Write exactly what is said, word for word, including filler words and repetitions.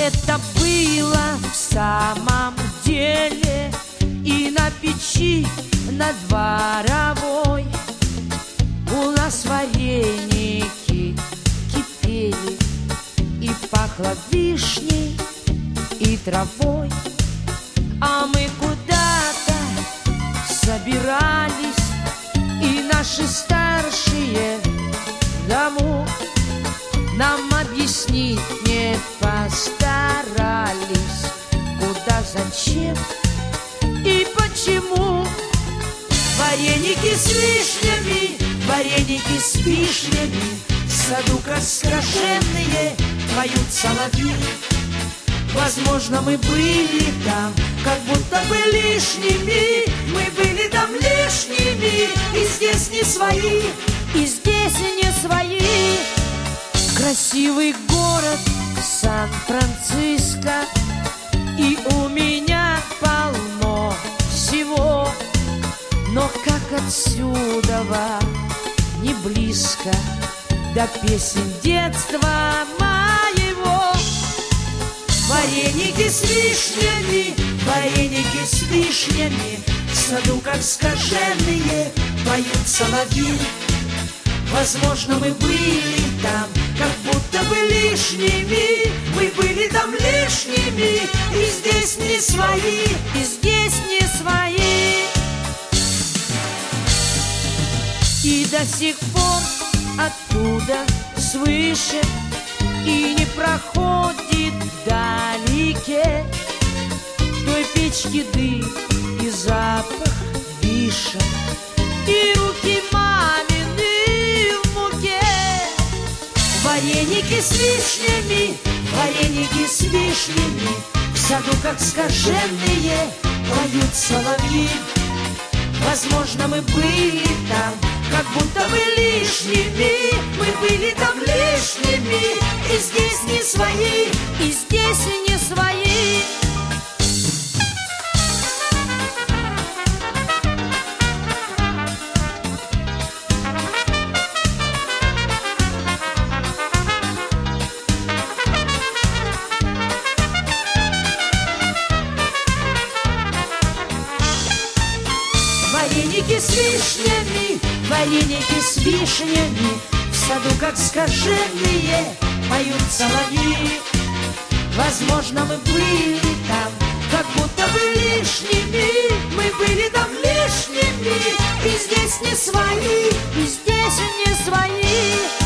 это было в самом деле. И на печи на дворовой у нас вареники кипели, и пахло вишней и травой. А мы куда-то собирались, и наши старшие домой нам объяснить не постарались, куда, зачем и почему. Вареники с вишнями, вареники с вишнями, в саду как скаженные поют соловьи. Возможно, мы были там, как будто бы лишними. Мы были там лишними, и здесь не свои, и здесь не свои. Красивый город Сан-Франциско, и у меня полно всего. Но как отсюда не близко до песен детства моего. Вареники с вишнями, вареники с вишнями, в саду как скаженные поют соловьи. Возможно, мы были там, как будто бы лишними. Мы были там лишними, и здесь не свои, и здесь не свои. И до сих пор оттуда свыше и не проходит вдалеке той печки дым и запах вишен, и руки мамины в муке. Вареники с вишнями, вареники с вишнями, в саду как скаженные поют соловьи. Возможно, мы были там, как будто бы лишними. Мы были там лишними, и здесь не свои, и здесь не свои. Вареники с вишнями, вареники с вишнями, в саду как скаженные поют соловьи. Возможно, мы были там, как будто бы лишними. Мы были там лишними, и здесь не свои, и здесь не свои.